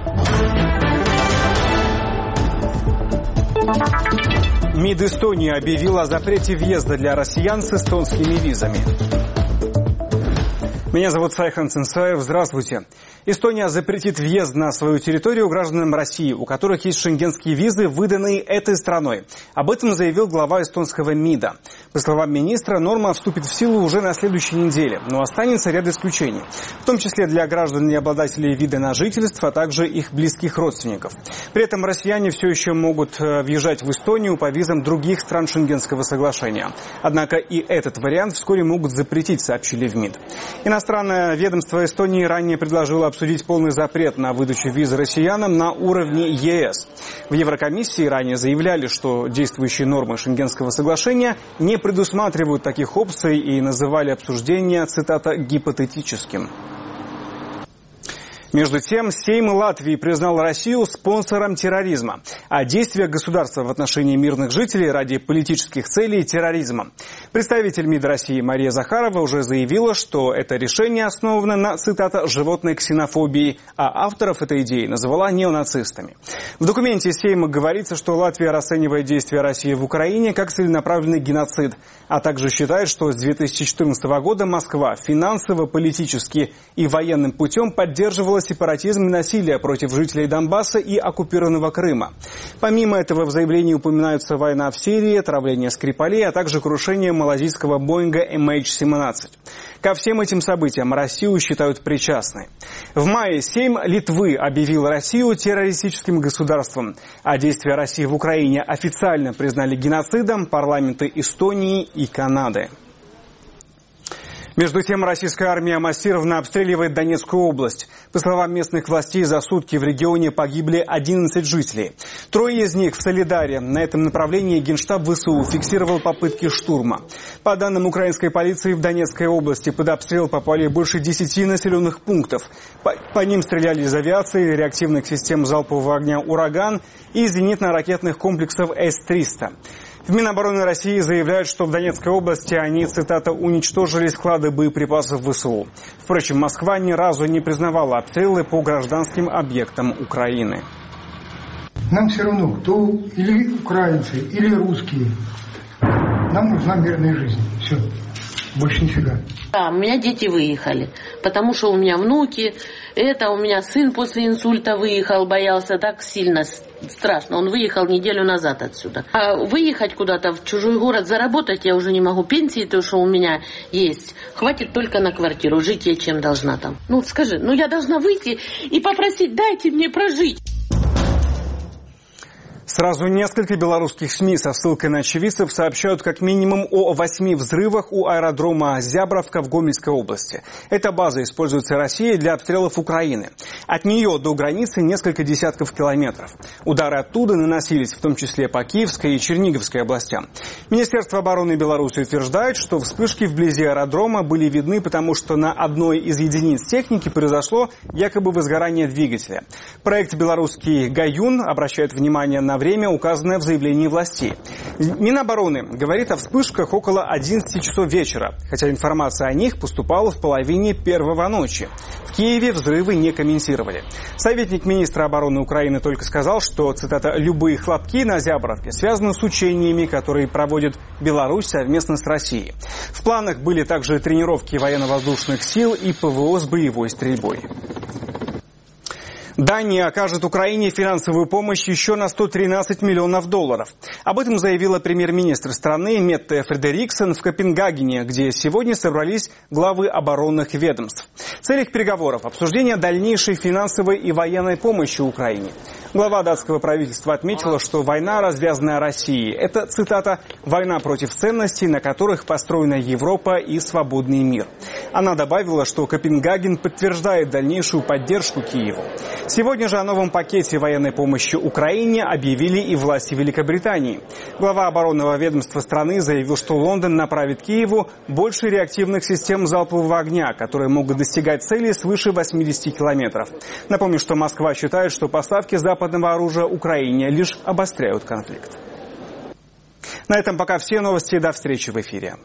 МИД Эстонии объявил о запрете въезда для россиян с эстонскими визами. Меня зовут Сайхан Цинцаев. Здравствуйте. Эстония запретит въезд на свою территорию гражданам России, у которых есть шенгенские визы, выданные этой страной. Об этом заявил глава эстонского МИДа. По словам министра, норма вступит в силу уже на следующей неделе, но останется ряд исключений, в том числе для граждан и обладателей вида на жительство, а также их близких родственников. При этом россияне все еще могут въезжать в Эстонию по визам других стран Шенгенского соглашения. Однако и этот вариант вскоре могут запретить, сообщили в МИД. Иностранное ведомство Эстонии ранее предложило обсудить полный запрет на выдачу виз россиянам на уровне ЕС. В Еврокомиссии ранее заявляли, что действующие нормы Шенгенского соглашения не предусматривают таких опций и называли обсуждение, цитата, гипотетическим. Между тем, Сейм Латвии признал Россию спонсором терроризма, а действия государства в отношении мирных жителей ради политических целей – терроризмом. Представитель МИД России Мария Захарова уже заявила, что это решение основано на, цитата, животной ксенофобии, а авторов этой идеи назвала неонацистами. В документе Сейма говорится, что Латвия расценивает действия России в Украине как целенаправленный геноцид, а также считает, что с 2014 года Москва финансово, политически и военным путем поддерживала сепаратизм и насилие против жителей Донбасса и оккупированного Крыма. Помимо этого в заявлении упоминаются война в Сирии, отравление Скрипалей, а также крушение малазийского Боинга MH17. Ко всем этим событиям Россию считают причастной. В мае Сейм Литвы объявил Россию террористическим государством, а действия России в Украине официально признали геноцидом парламенты Эстонии и Канады. Между тем, российская армия массированно обстреливает Донецкую область. По словам местных властей, за сутки в регионе погибли 11 жителей. 3 из них в Солидаре. На этом направлении Генштаб ВСУ фиксировал попытки штурма. По данным украинской полиции, в Донецкой области под обстрел попали больше 10 населенных пунктов. По ним стреляли из авиации, реактивных систем залпового огня «Ураган» и зенитно-ракетных комплексов С-300. В Минобороны России заявляют, что в Донецкой области они, цитата, уничтожили склады боеприпасов ВСУ. Впрочем, Москва ни разу не признавала обстрелы по гражданским объектам Украины. Нам все равно, кто или украинцы, или русские. Нам нужна мирная жизнь. Все. Больше нифига. Да, у меня дети выехали, потому что у меня внуки. У меня сын после инсульта выехал, боялся так сильно, страшно. Он выехал неделю назад отсюда. А выехать куда-то в чужой город, заработать я уже не могу. Пенсии, то, что у меня есть, хватит только на квартиру. Жить я чем должна там? Ну, скажи, я должна выйти и попросить, дайте мне прожить. Сразу несколько белорусских СМИ со ссылкой на очевидцев сообщают как минимум о 8 взрывах у аэродрома Зябровка в Гомельской области. Эта база используется Россией для обстрелов Украины. От нее до границы несколько десятков километров. Удары оттуда наносились в том числе по Киевской и Черниговской областям. Министерство обороны Беларуси утверждает, что вспышки вблизи аэродрома были видны, потому что на одной из единиц техники произошло якобы возгорание двигателя. Проект белорусский «Гаюн» обращает внимание на время, указанное в заявлении властей. Минобороны говорит о вспышках около 11 часов вечера, хотя информация о них поступала в половине 1 ночи. В Киеве взрывы не комментировали. Советник министра обороны Украины только сказал, что, цитата, «любые хлопки на Зябровке связаны с учениями, которые проводит Беларусь совместно с Россией». В планах были также тренировки военно-воздушных сил и ПВО с боевой стрельбой. Дания окажет Украине финансовую помощь еще на $113 миллионов. Об этом заявила премьер-министр страны Метте Фредериксон в Копенгагене, где сегодня собрались главы оборонных ведомств. Цель их переговоров – обсуждение дальнейшей финансовой и военной помощи Украине. Глава датского правительства отметила, что война, развязанная Россией, это, цитата, «война против ценностей, на которых построена Европа и свободный мир». Она добавила, что Копенгаген подтверждает дальнейшую поддержку Киеву. Сегодня же о новом пакете военной помощи Украине объявили и власти Великобритании. Глава оборонного ведомства страны заявил, что Лондон направит Киеву больше реактивных систем залпового огня, которые могут достигать цели свыше 80 километров. Напомню, что Москва считает, что поставки западного оружия Украине лишь обостряют конфликт. На этом пока все новости. До встречи в эфире.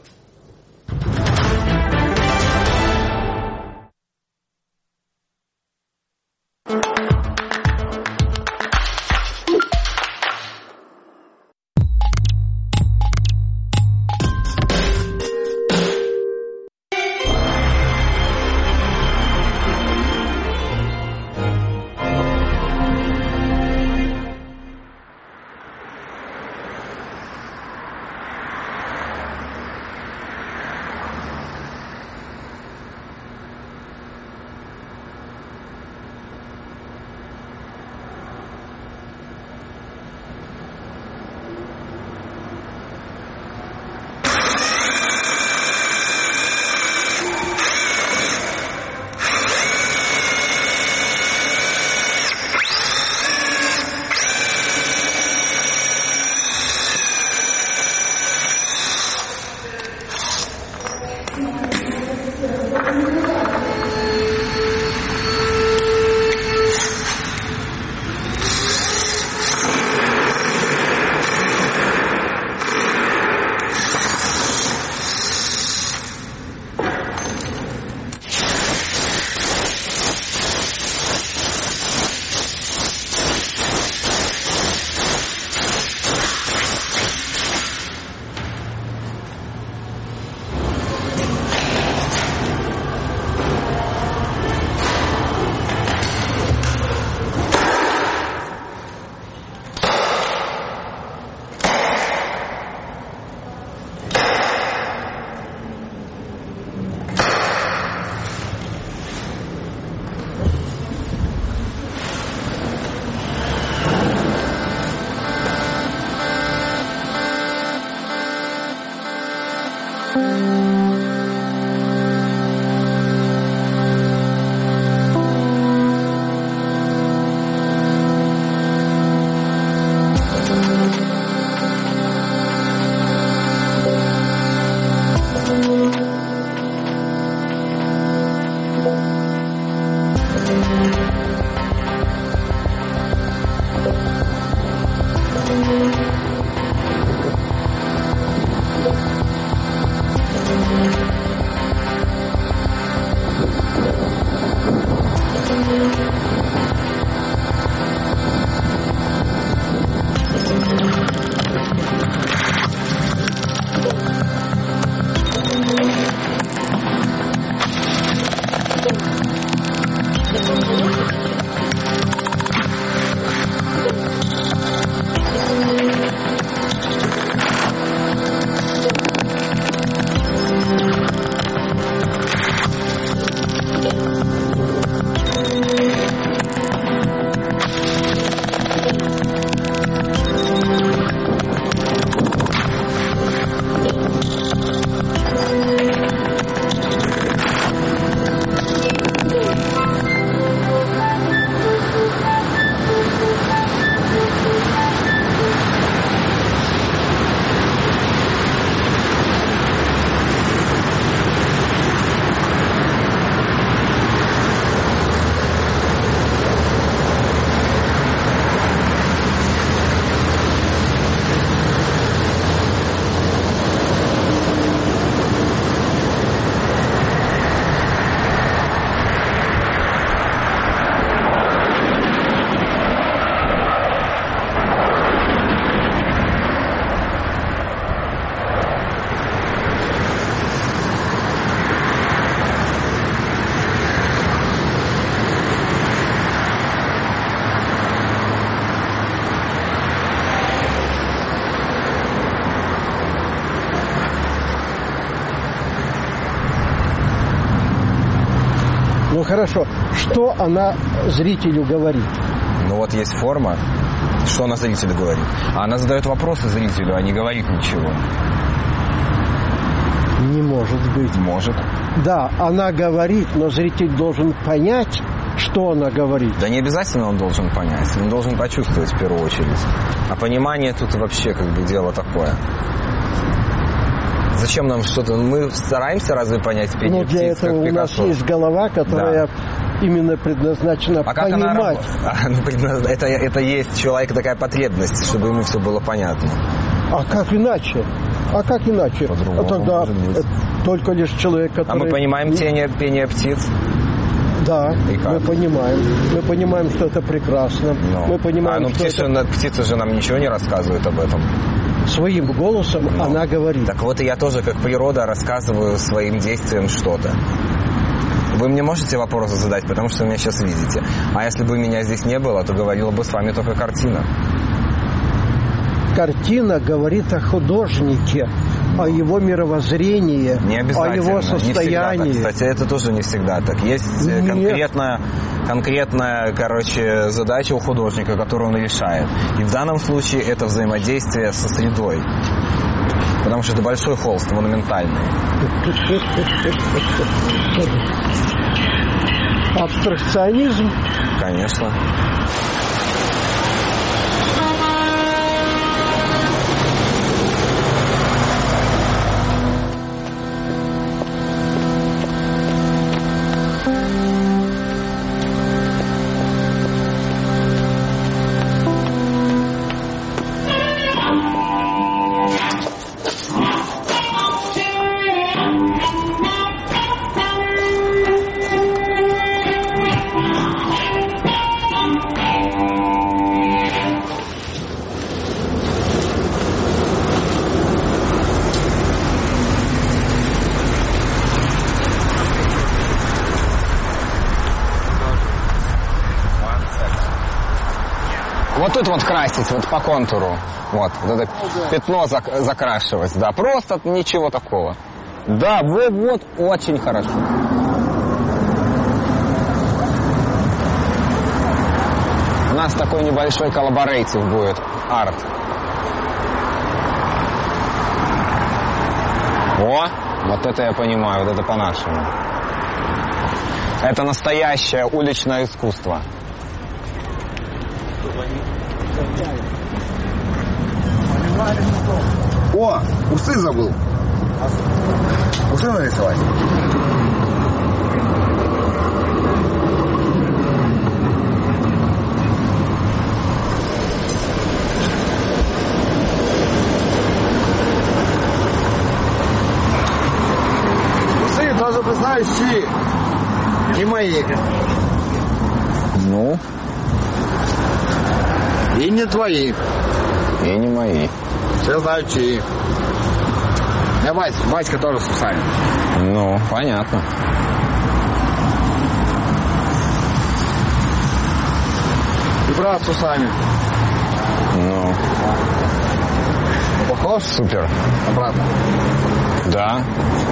Хорошо. Что она зрителю говорит? Ну вот есть форма. Что она зрителю говорит? А она задает вопросы зрителю, а не говорит ничего. Не может быть. Может. Да, она говорит, но зритель должен понять, что она говорит. Да не обязательно он должен понять. Он должен почувствовать в первую очередь. А понимание тут вообще как бы дело такое. Зачем нам что-то... Мы стараемся разве понять пение птиц, для этого у нас есть голова, которая именно предназначена понимать. Это есть у человека такая потребность, чтобы ему все было понятно. А как иначе? По-другому, тогда только лишь человек, который... А мы понимаем пение птиц? Да, мы понимаем. Мы понимаем, что это прекрасно. Мы понимаем, птицы же нам ничего не рассказывают об этом. Своим голосом она говорит. Так вот и я тоже, как природа, рассказываю своим действием что-то. Вы мне можете вопросы задать, потому что вы меня сейчас видите. А если бы меня здесь не было, то говорила бы с вами только картина. Картина говорит о художнике, о его мировоззрении, о его состоянии. Не всегда так. Кстати, это тоже не всегда так. Есть конкретная, задача у художника, которую он решает. И в данном случае это взаимодействие со средой. Потому что это большой холст, монументальный. Абстракционизм? Конечно. Вот тут вот красить, вот по контуру. Вот это пятно закрашивать. Да, просто ничего такого. Да, вот, очень хорошо. У нас такой небольшой коллаборейтив будет. Арт. Вот это я понимаю, вот это по-нашему. Это настоящее уличное искусство. О, усы забыл. Усы нарисовать. Усы, даже признаюсь, чьи. Не мои. Ну? И не твои. И не мои. Все знают, чьи. У меня Васька тоже с усами. Ну, понятно. И брат с усами. Ну. Похож? Супер. На брата? Да.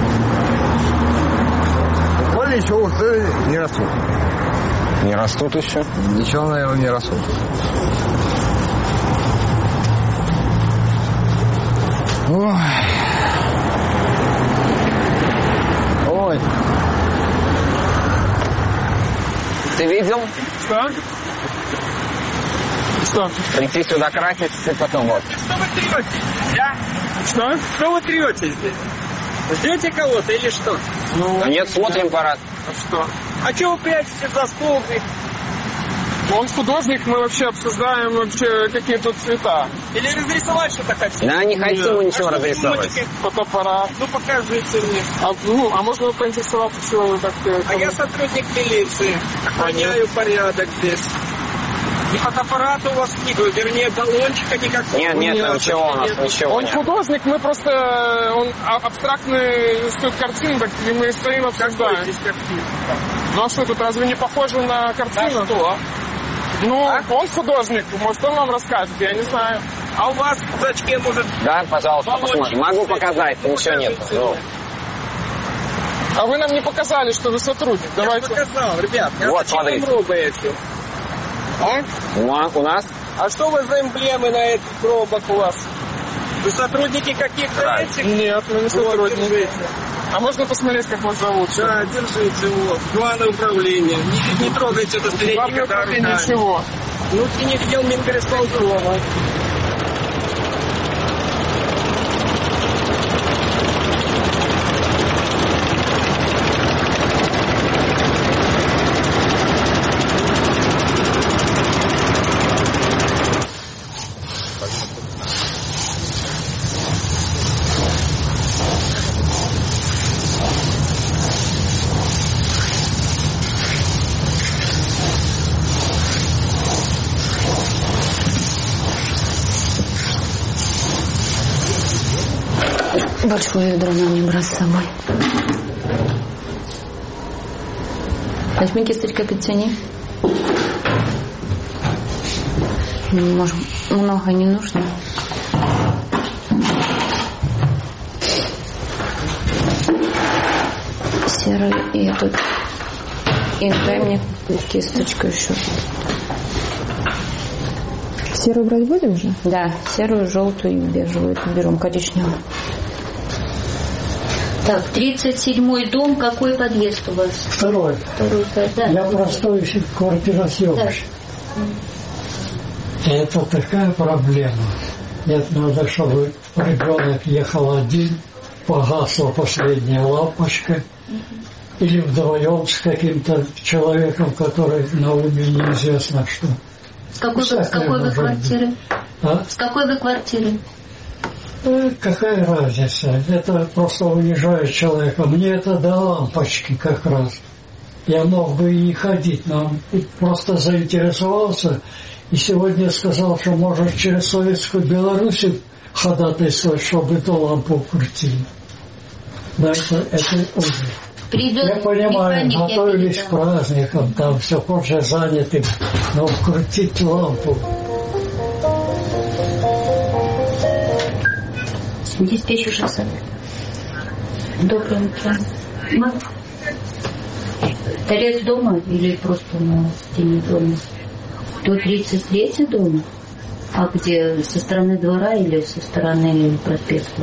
Более еще усы не растут. Не растут еще? Ничего, наверное, не растут. Ой. Ты видел? Что? Что? Прийти сюда краситься и потом вот. Что вы третесь? Да? Что? Что вы третесь здесь? Ждете кого-то или что? Ну, нет, смотрим парад. Что? А что вы прячетесь за стол? Он художник, мы вообще обсуждаем вообще какие тут цвета. Или разрисовать что-то хотите? Да, не хотим мы ничего разрисовать. Фотоаппарат. Ну, покажите мне. А можно поинтересоваться, чего вы так... А я сотрудник милиции. Охраняю порядок здесь. И фотоаппарата у вас нет, вернее, баллончика никакого. Нет, ничего у нас, ничего. Он художник, мы просто... Он абстрактный рисует картины, так и мы стоим обсуждаем. Ну а что, тут разве не похоже на картину? Да что? Ну, он художник, может, он вам расскажет, я не знаю. А у вас в зачке, может... Да, пожалуйста, посмотрим. Могу показать, ничего нет. Ну. А вы нам не показали, что вы сотрудник. Давайте. Я показал, ребят. Вот, смотрите. У нас? А что у вас за эмблемы на этих пробах у вас? Вы сотрудники каких-то этих? Нет, мы не сотрудники. А можно посмотреть, как вас зовут? Да, держите его. Главное управление. Не трогайте это старение. Главное управление чего? Внутренних дел Мингорисполкома. Большое ведро нам не брать с собой. Возьми кисточка пиццени. Может, много не нужно. Серый и этот. И дай мне кисточку еще. Серую брать будем же? Да, серую, желтую и бежевую. Берем коричневую. Так, 37-й дом, какой подъезд у вас? Второй. Да. Я простой квартиросъемщик. Это такая проблема. Нет, надо, чтобы ребенок ехал один, погасла последняя лампочка, или вдвоем с каким-то человеком, который на уме неизвестно что. С какой вы квартиры? А? С какой вы квартиры? Какая разница? Это просто уезжает человека. Мне это до лампочки как раз. Я мог бы и ходить, но просто заинтересовался. И сегодня сказал, что может через Советскую Беларусь ходатайствовать, чтобы эту лампу крутили. Да, это ужас. Я понимаю, готовились к праздникам, там все позже заняты, но крутить лампу. Здесь 1600. Доброе утро. Торец дома или просто на стене дома? 133 дома? А где? Со стороны двора или со стороны проспекта?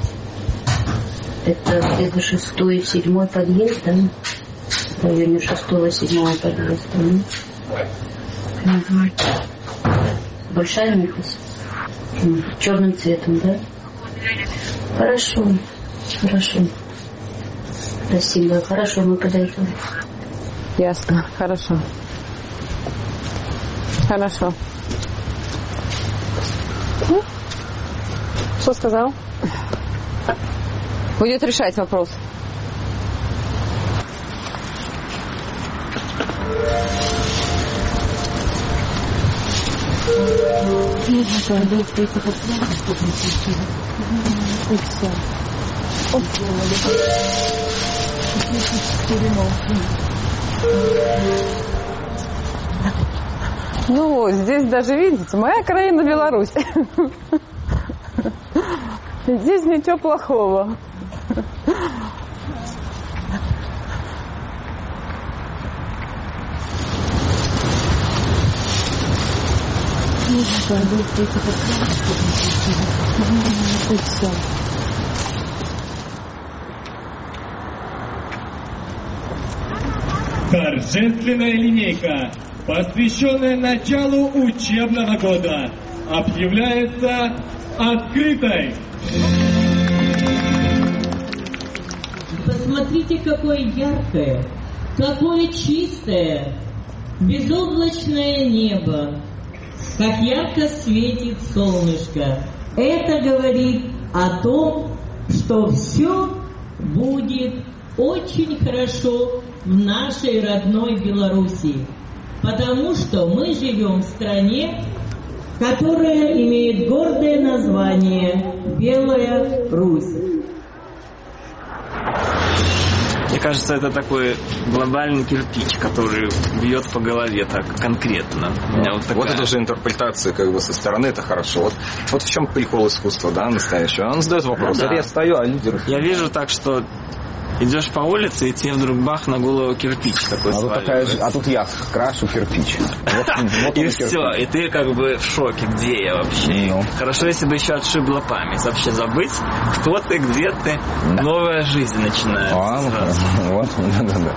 Это где-то 6-й, 7-й подъезд, да? В районе 6-го, 7-го подъезда. Угу. Большая надпись? Черным цветом, да? Хорошо. Спасибо. Хорошо, мы подойдем. Ясно. Хорошо. Что сказал? Будет решать вопрос. Ну вот, здесь даже, видите, моя краина Беларусь. Здесь ничего плохого. Торжественная линейка, посвященная началу учебного года, объявляется открытой. Посмотрите, какое яркое, какое чистое, безоблачное небо, как ярко светит солнышко. Это говорит о том, что все будет очень хорошо в нашей родной Беларуси, потому что мы живем в стране, которая имеет гордое название «Белая Русь». Мне кажется, это такой глобальный кирпич, который бьет по голове так конкретно. Вот это же интерпретация как бы со стороны, это хорошо. Вот в чем прикол искусства, да, настоящего. Он задает вопрос. Да. Я стою, а лидер... Я вижу так, что идешь по улице, и тебе вдруг бах на голову кирпич такой сваливается. А тут я крашу кирпич. Вот и все, и ты как бы в шоке, где я вообще. Хорошо, если бы еще отшибла память. Вообще забыть, кто ты, где ты. Новая жизнь начинается сразу. Вот, да.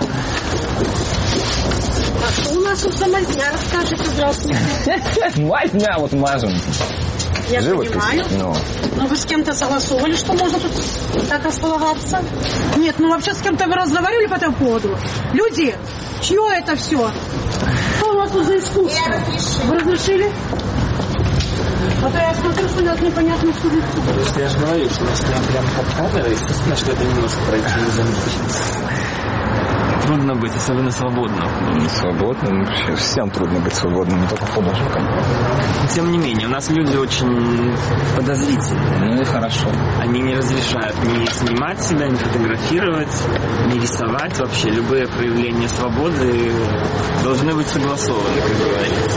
А что у нас тут за мазня? Расскажите, здравствуйте. Мазня вот мажем. Я понимаю. Но вы с кем-то согласовывали, что можно тут так располагаться? Нет, вообще с кем-то вы разговаривали по этому поводу? Люди, чье это все? Что у вас тут за искусство? Вы разрешили? А то я смотрю, что у нас непонятно, что за искусство. Я же говорю, что у нас прямо под камерой, естественно, что это не может пройти незамеченным. Трудно быть, особенно свободным. Свободным? Всем трудно быть свободным, не только художником. Тем не менее, у нас люди очень подозрительные. Ну и хорошо. Они не разрешают ни снимать себя, ни фотографировать, ни рисовать вообще. Любые проявления свободы должны быть согласованы, как говорится.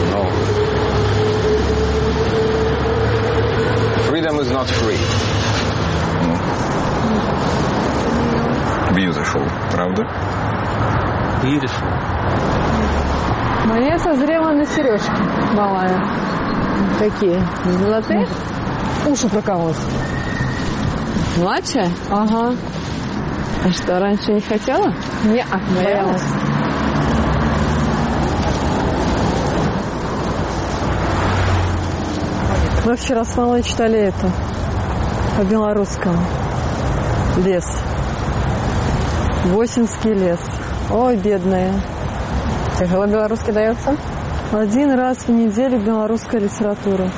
Freedom is not free. Beautiful, правда? Beautiful. Моя созрела на сережке малая. Какие? Золотые? Уши прокололись. Младшая? Ага. А что, раньше не хотела? Не-а, боялась. Мы вчера с мамой читали это по-белорусскому. Лес. Восинский лес. Ой, бедная. Тяжело белорусский дается? 1 раз в неделю белорусская литература.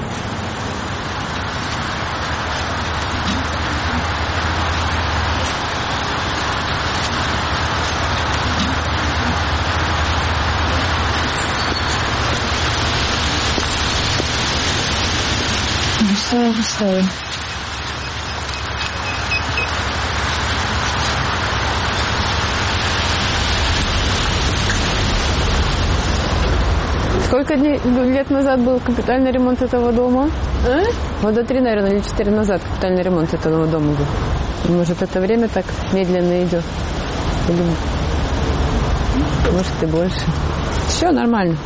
Что? Сколько лет назад был капитальный ремонт этого дома? Года 3, наверное, или 4 назад капитальный ремонт этого дома был. Может, это время так медленно идет? Или... Может, и больше. Все нормально.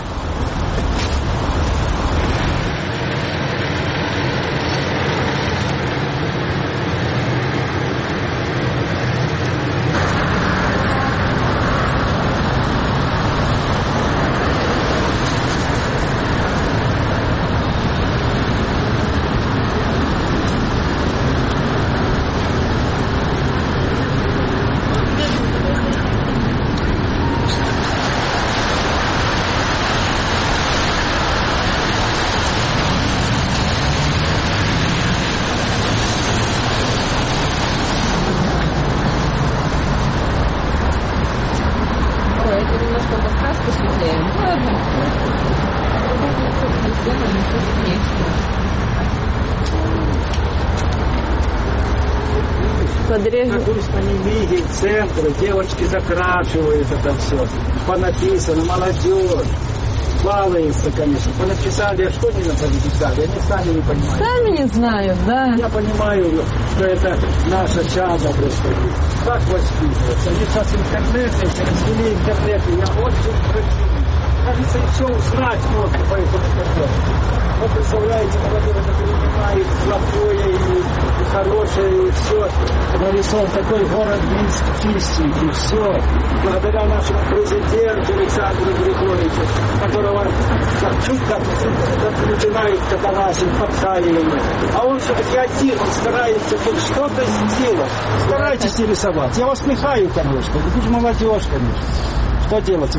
На Невиге, в центре, девочки закрашивают это все. Понаписано, молодежь. Балуется, конечно. Понаписали, а что не написали? Они сами не понимают. Сами не знают, да. Я понимаю, что это наша чадо происходит. Как воспитываться? Они сейчас интернеты, развели интернеты. Я очень противный. Кажется, все узнать можно по этому интернету. Вы представляете, молодежь это принимает плохое и хорошее, и все. Нарисован такой город Минск чистенький, все. Благодаря нашему президенту Александру Григорьевичу, которого чуть как начинают катавасить, подхаливать. А он все-таки один, он старается тут что-то сделать. Старайтесь не рисовать. Я вас смехаю, конечно. Вы же молодежь, конечно. Что делать?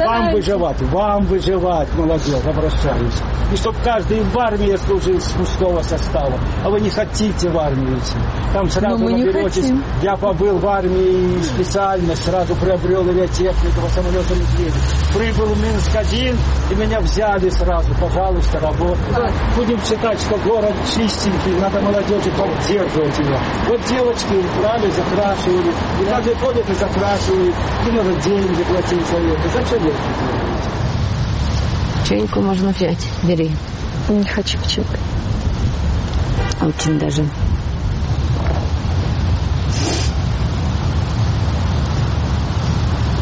Вам выживать, молодежь, обращаюсь. И чтобы каждый в армии служил с мужского состава. А вы не хотите в армию идти. Там сразу наберетесь. Я побыл в армии специально, сразу приобрел авиатехнику, самолета «Медведь». Прибыл в Минск-1, и меня взяли сразу. Пожалуйста, работай. Будем считать, что город чистенький, надо молодежи поддерживать его. Вот девочки брали, закрашивали. И каждый ходит и закрашивает. И надо деньги платить за это. Зачем это? Печеньку можно взять. Бери. Не хочу печеньку. Очень даже.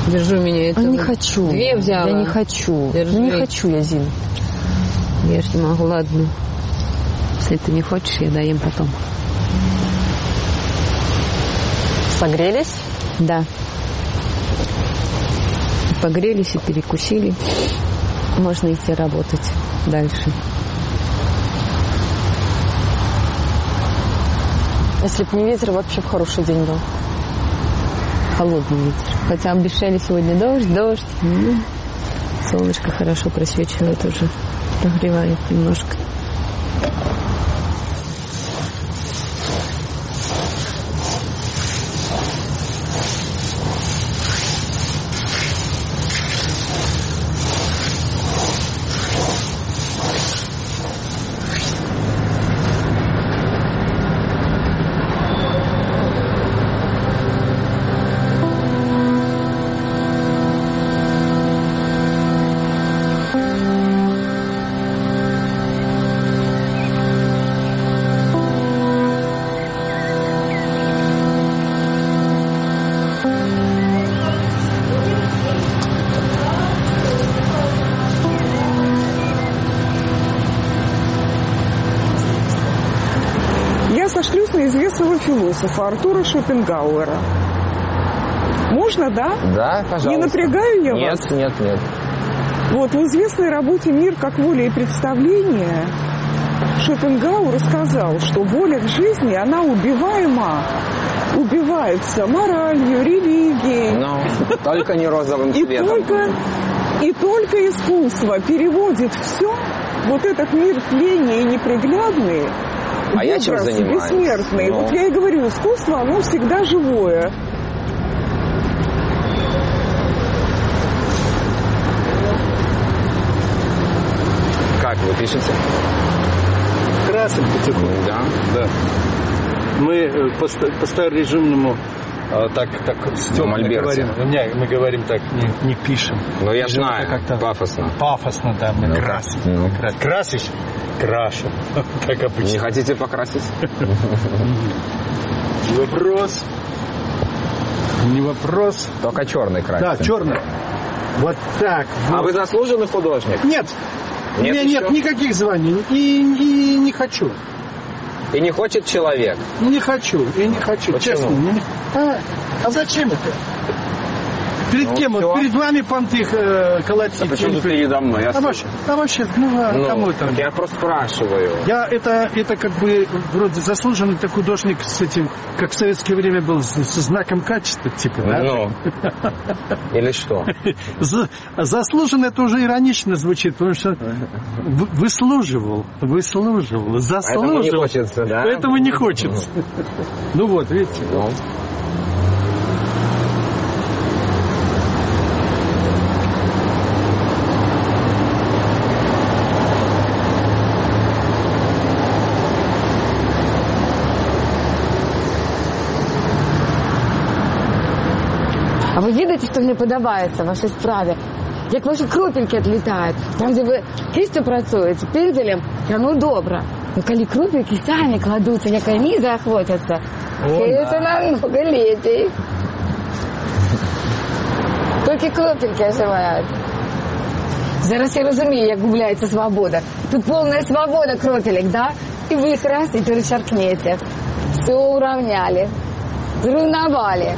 Держу меня это. Не хочу. 2 взяла. Я не хочу. Держи. Не хочу я, Зин. Я ж не могу, ладно. Если ты не хочешь, я доем потом. Согрелись? Да. Погрелись и перекусили. Можно идти работать дальше. Если бы не ветер, вообще бы хороший день был. Холодный ветер. Хотя обещали сегодня дождь. Солнышко хорошо просвечивает уже. Прогревает немножко. Сошлюсь на известного философа Артура Шопенгауэра. Можно, да? Да, пожалуйста. Не напрягаю я вас? Нет. Вот, в известной работе «Мир как воля и представление» Шопенгауэр сказал, что воля к жизни, она убиваема. Убивается моралью, религией. Но только не розовым цветом. И только искусство переводит все, вот этот мир тления и неприглядный, а я чем занимаюсь? Бессмертный. Вот я и говорю, искусство, оно всегда живое. Как вы пишете? Красим потихоньку. Да. Мы по старорежимному так с Тёмой говорим. Мы говорим так, не пишем. Но я знаю, как-то пафосно. Пафосно, да, мы красим. Красишь? Крашим. Так обычно. Не хотите покрасить? Вопрос. Не вопрос. Только черный красить. Да, черный. Вот так. А вы заслуженный художник? Нет. У меня нет никаких званий. И не хочу. И не хочет человек? Не хочу. Почему? Честно. А зачем это? Перед кем? Вот перед вами понтых колотить. А почему тут передо мной? Вообще, кому это? Я просто спрашиваю. Это как бы вроде заслуженный ты художник с этим, как в советское время был, с знаком качества, типа, да? Или что? Заслуженный это уже иронично звучит, потому что выслуживал, заслуживал. Поэтому не хочется, да? Поэтому не хочется. Ну вот, видите. А ви відаєте, що мені подобається в вашій справі? Як ваші кропельки відлітають. Там, де ви кистю працюєте, пензелем, воно добре. Но коли кропельки самі кладуться, як вони захватяться, це намного летей. Тільки кропельки оживають. Зараз я розумію, як губляється свобода. Тут повна свобода кропелек, да? І ви їх раз і перечеркнете. Все уравняли. Зруйнували.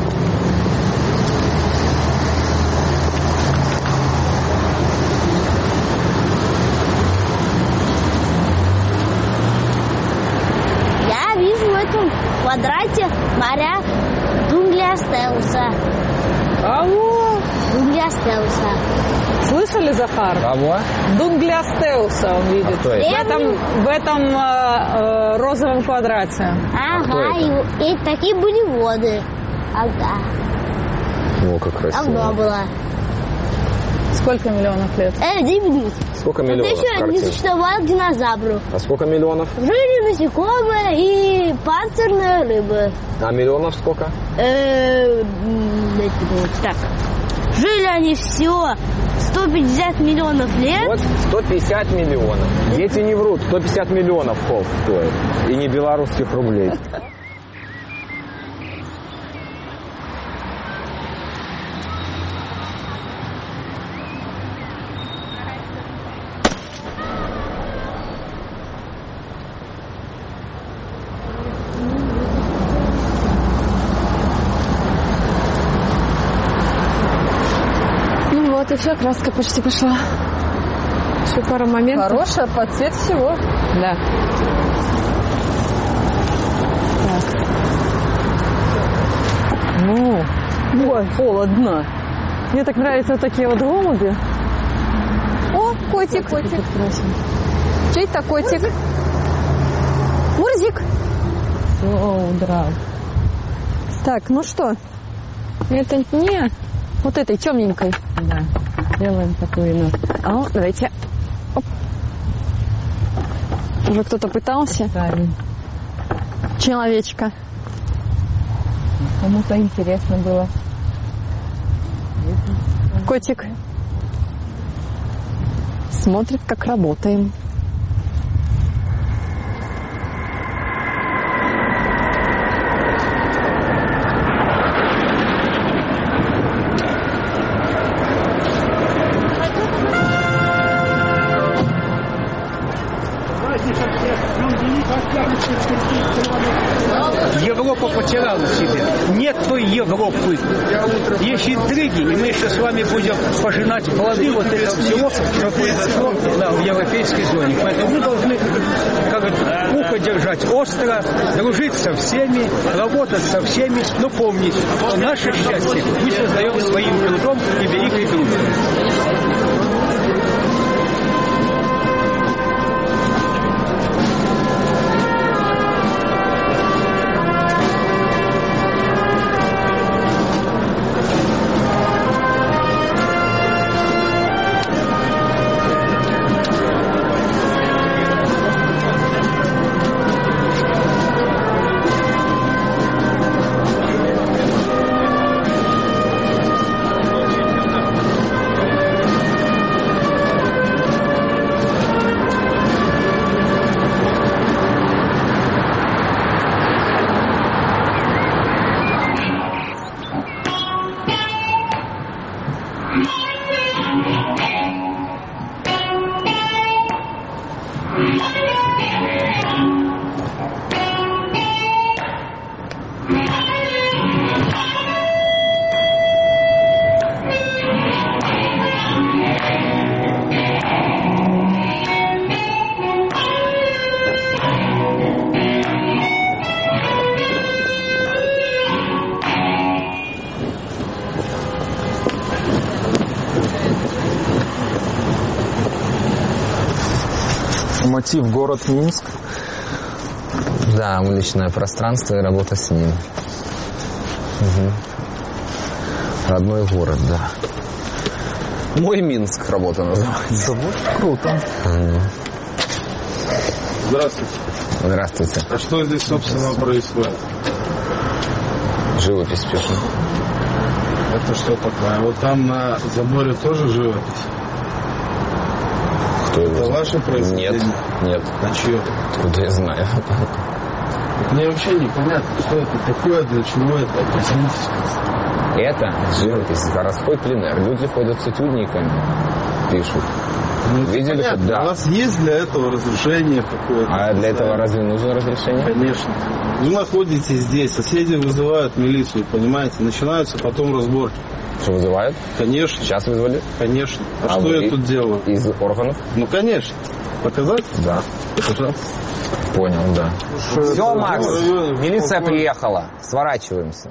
В квадрате моря Дуглиостеуса. Кого? Дуглиостеуса. Слышали, Захар? Кого? Дуглиостеуса он видит. В этом розовом квадрате. Ага, и такие были воды. Ага. О, как красиво. Давно было. Сколько миллионов лет? 9 минут. Сколько миллионов? Это еще не существовало динозавров. А сколько миллионов? Жили насекомые и панцирные рыбы. А миллионов сколько? Так. Жили они все 150 миллионов лет. Вот 150 миллионов. Дети не врут. 150 миллионов холст стоит. И не белорусских рублей. Вот и все, краска почти пошла. Еще пару моментов. Хорошая, под цвет всего. Да. Ну, ой, холодно. Мне так нравятся такие вот голуби. О, котик. Чей это котик? Мурзик. Все, удрал. Так, ну что? Это не вот этой темненькой. Да. Делаем такую, ну. О, давайте. Оп. Уже кто-то пытался. Правильно. Человечка. Кому-то интересно было. Котик. Смотрит, как работаем. Европа потеряла себя. Нет той Европы. Есть интриги, и мы еще с вами будем пожинать плоды вот этого всего, что произошло в европейской зоне. Поэтому мы должны, ухо держать остро, дружить со всеми, работать со всеми, но помнить, что наше счастье мы создаем своим трудом и великой дружбой. Мотив город Минск. Да, уличное пространство и работа с ним. Угу. Родной город, да. Мой Минск работа называется. Вот, круто. Здравствуйте. Здравствуйте. А что здесь, собственно, происходит? Живопись пишу. Это что такое? Вот там на заборе тоже живопись? Это ваше произведение? Нет. А чье? Откуда я знаю? Мне вообще непонятно, что это такое, для чего это. Объяснитесь. Это живопись, городской пленэр. Люди ходят с этюдниками, пишут. Ну, видели? Да. У вас есть для этого разрешение какое-то? А для этого разве нужно разрешение? Конечно. Вы находитесь здесь, соседи вызывают милицию, понимаете? Начинаются потом разборки. Что, вызывают? Конечно. Сейчас вызвали? Конечно. А что я тут делаю? Из органов? Ну, конечно. Показать? Да. Понял, да. Все, Макс, милиция приехала. Сворачиваемся.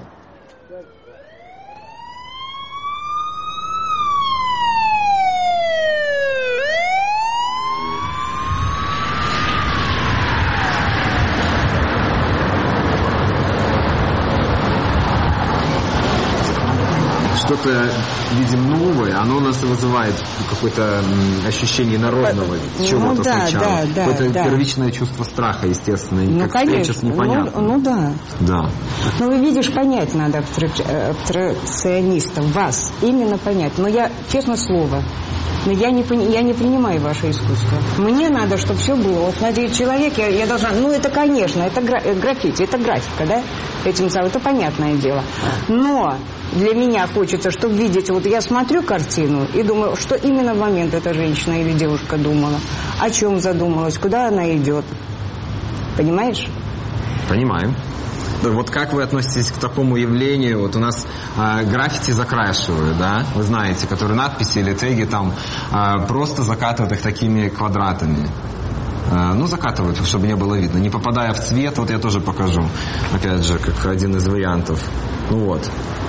Что-то видим новое, оно у нас вызывает какое-то ощущение народного чего-то сначала. Какое-то первичное чувство страха, естественно, и как встреча с непонятным. Ну да. Да. Ну вы видишь, понять надо абстракционистов, вас, именно понять. Но я, честное слово, я не принимаю ваше искусство. Мне надо, чтобы все было. Вот, смотрите, человек, я должна... Ну, это, конечно, это граффити, это графика, да? Этим самым, это понятное дело. Но для меня хочется, чтобы видеть... Вот я смотрю картину и думаю, что именно в момент эта женщина или девушка думала. О чем задумалась, куда она идет. Понимаешь? Понимаем. Вот как вы относитесь к такому явлению? Вот у нас граффити закрашивают, да, вы знаете, которые надписи или теги там просто закатывают их такими квадратами. Ну, закатывают, чтобы не было видно. Не попадая в цвет, вот я тоже покажу. Опять же, как один из вариантов. Ну вот.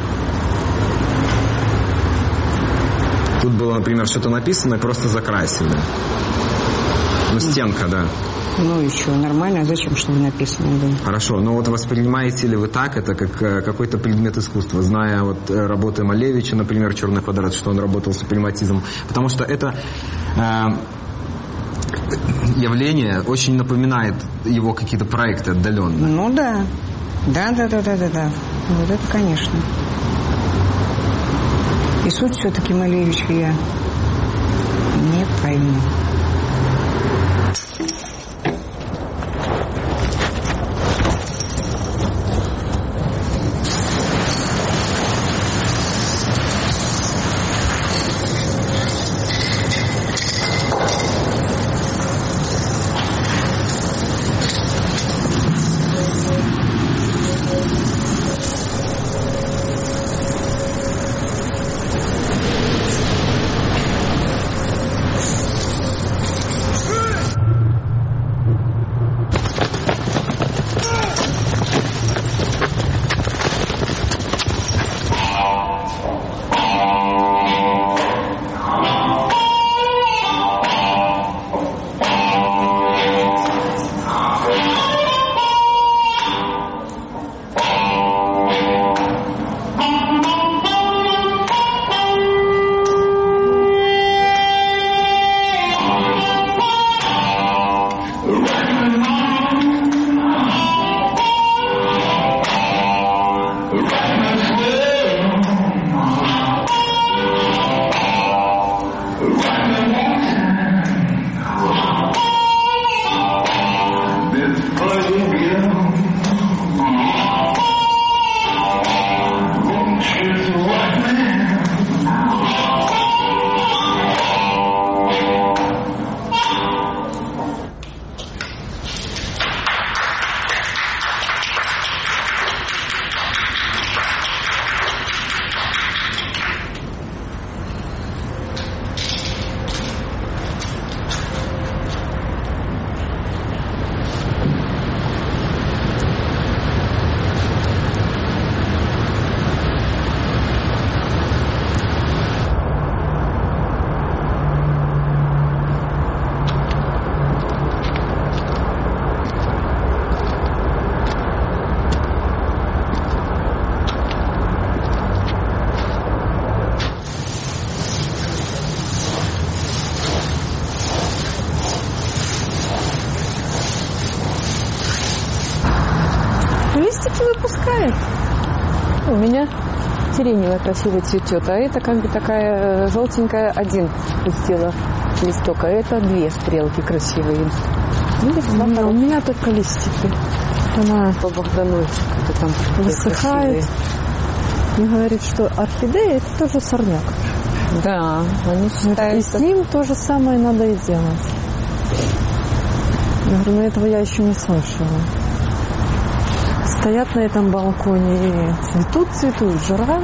Тут было, например, что-то написано, просто закрасили. Ну, стенка, да. Ну, еще нормально. А зачем, чтобы написано было? Хорошо. Но вот воспринимаете ли вы так это, как какой-то предмет искусства? Зная вот работы Малевича, например, «Черный квадрат», что он работал с супрематизмом. Потому что это явление очень напоминает его какие-то проекты отдаленные. Ну, да. Да. Вот это, конечно. И суть все-таки Малевича я не пойму. Выпускает. У меня сиреневая красиво цветет, а это как бы такая желтенькая один пустила листок, а это две стрелки красивые. У меня только листики. Она по Богдану там высыхает. Мне говорит, что орхидея это тоже сорняк. Да, они считают. И с ним то же самое надо и делать. Я говорю, но этого я еще не слышала. Стоят на этом балконе и цветут, жара,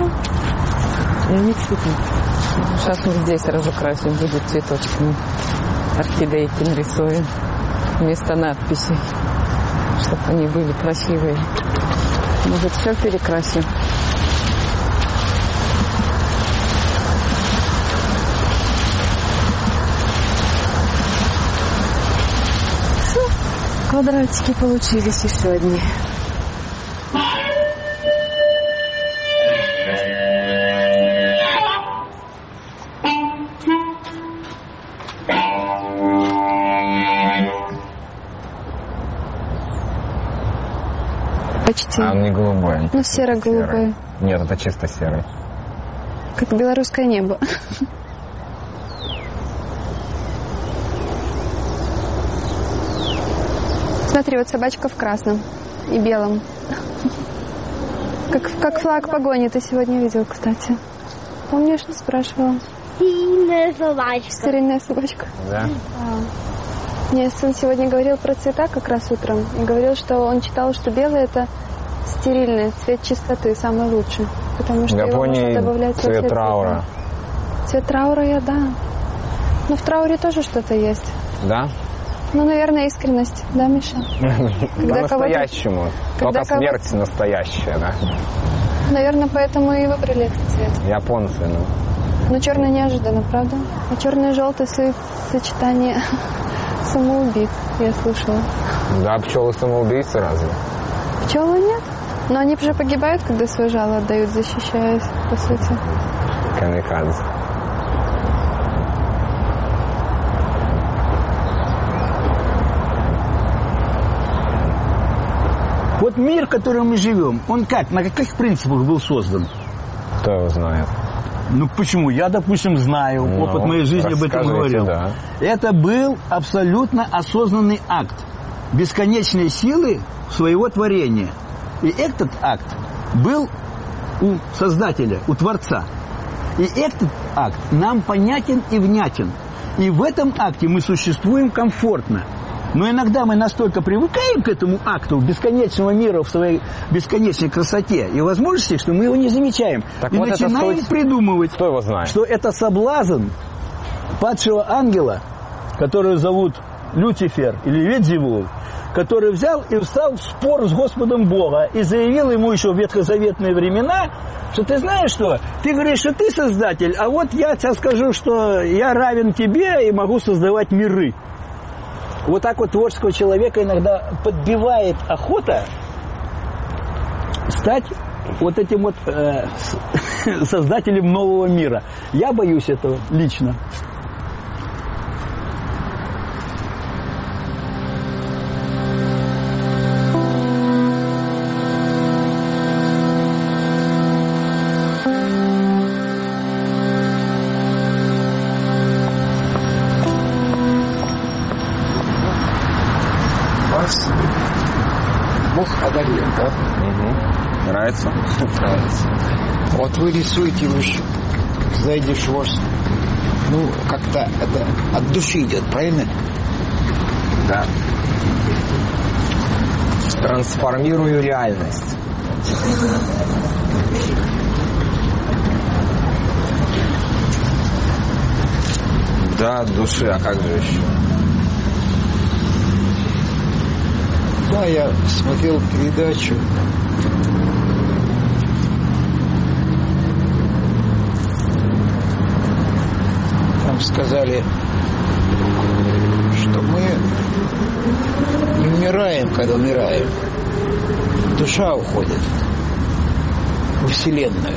и они цветут. Сейчас мы здесь разукрасим, будут цветочками. Орхидейки нарисуем вместо надписей, чтобы они были красивые. Может, все перекрасим. Квадратики получились еще одни. Почти. А он не голубой. Ну, серо-голубой. Нет, это чисто серый. Как белорусское небо. Смотри, вот собачка в красном и белом. Как флаг погони ты сегодня видел, кстати. Помнишь, не спрашивала? Старинная собачка. Старинная собачка. Да. Мне сын сегодня говорил про цвета как раз утром. И говорил, что он читал, что белый – это стерильный, цвет чистоты самый лучший. Потому что его можно добавлять во все цвет траура. Цвет траура, да. Но в трауре тоже что-то есть. Да? Ну, наверное, искренность, да, Миша? По-настоящему. Только смерть настоящая, да? Наверное, поэтому и выбрали этот цвет. Японцы, ну. Но черный неожиданно, правда? А черный и желтый сочетание самоубийц, я слышала. Да, пчелы самоубийцы разве? Пчелы нет. Но они же погибают, когда свой жало отдают, защищаясь, по сути. Камикадзе. Вот мир, в котором мы живем, он как, на каких принципах был создан? Кто его знает? Ну почему? Я, допустим, знаю, опыт моей жизни об этом говорил. Да. Это был абсолютно осознанный акт бесконечной силы своего творения. И этот акт был у Создателя, у Творца. И этот акт нам понятен и внятен. И в этом акте мы существуем комфортно. Но иногда мы настолько привыкаем к этому акту бесконечного мира в своей бесконечной красоте и возможности, что мы его не замечаем. Так и вот начинаем придумывать, кто его знает, что это соблазн падшего ангела, которого зовут Люцифер или Вельзевул, который взял и встал в спор с Господом Бога и заявил ему еще в ветхозаветные времена, что ты знаешь что, ты говоришь, что ты создатель, а вот я тебе скажу, что я равен тебе и могу создавать миры. Вот так вот творческого человека иногда подбивает охота стать вот этим вот создателем нового мира. Я боюсь этого лично. Бог одарил, да? Угу. Нравится? Нравится. Вот вы рисуете, вы зайдешь у вас, ну, как-то это от души идет, правильно? Да. Трансформирую реальность. Да, от души, а как же еще? Да, я смотрел передачу. Там сказали, что мы не умираем, когда умираем. Душа уходит во Вселенную.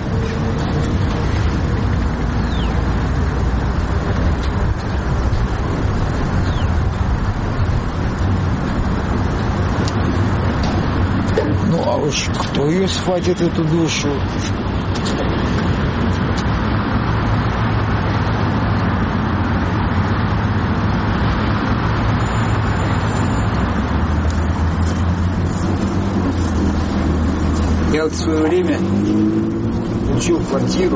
Ну, а уж кто ее схватит, эту душу? Я вот в свое время получил квартиру.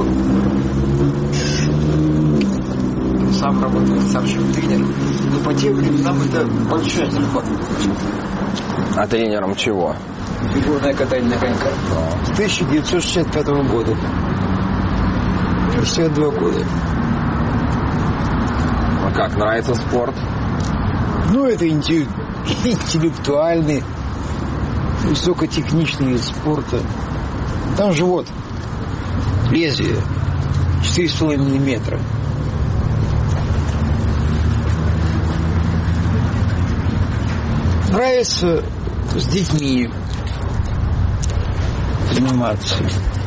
Сам работал старшим тренером. Но по тем временам это большая зарплата. А тренером чего? Фигурное катание на коньках. С 1965 года. 52 года. А как, нравится спорт? Ну, это интеллектуальный, высокотехничный вид спорта. Там же вот лезвие 4,5 миллиметра. Нравится с детьми заниматься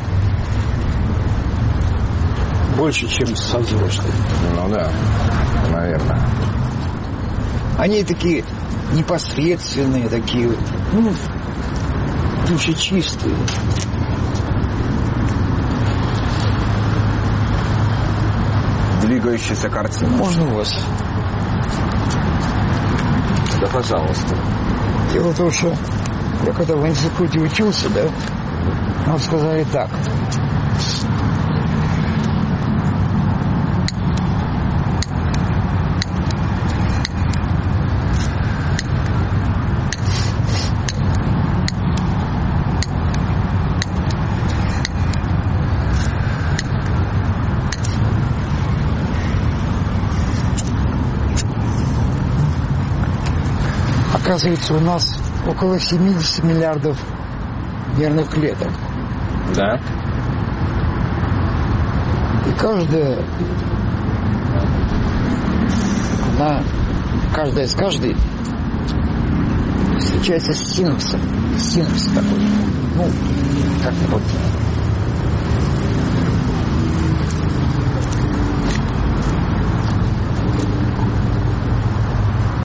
больше, чем со взрослыми. Ну да, наверное. Они такие непосредственные, такие, ну, душечистые. Двигающаяся картина. Можно у вас? Да, пожалуйста. Дело в том, что я когда в институте учился, да, нам сказали так. оказывается, у нас около 70 миллиардов нервных клеток. Да. И каждая с каждой встречается с синапсом. Синапс такой. Ну, как вот